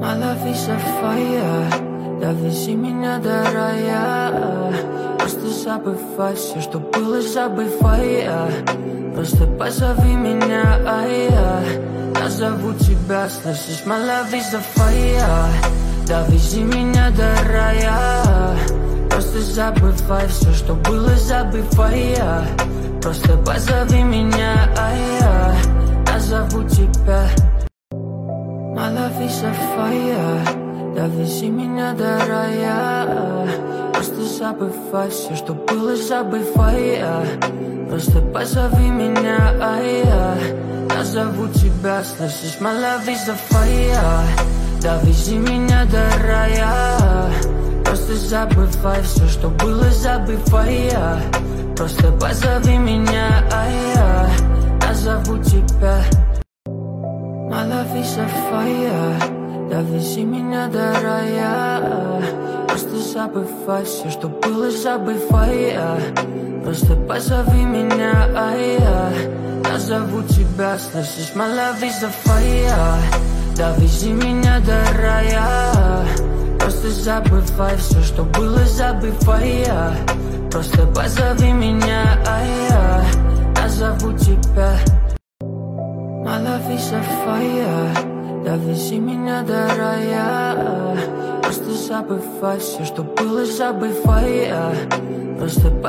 My love is a fire, довези меня до рая. Просто забывай все, что было, забывай. Просто позови меня, я зову тебя, слышишь? My love is a fire, довези меня до рая. Просто забывай все, что было, забывай. Просто позови меня, я зову тебя. My love is a fire, довези меня до рая. Просто забывай все, что было, забывай. Просто позови меня, я зову тебя, слышишь? My love is a fire, довези меня до рая. Просто забывай все, что было, забывай. Просто позови меня, я зову тебя. My love is a fire, довези меня до рая. Просто забывай все, что было, забывай. Просто позови меня, я зову тебя, слышишь? My love is a fire, довези меня до рая. Просто забывай все, что было, забывай. Просто позови меня, я зову тебя. My love is a fire, довези меня до рая. Просто забывай все, что было, забывай. Просто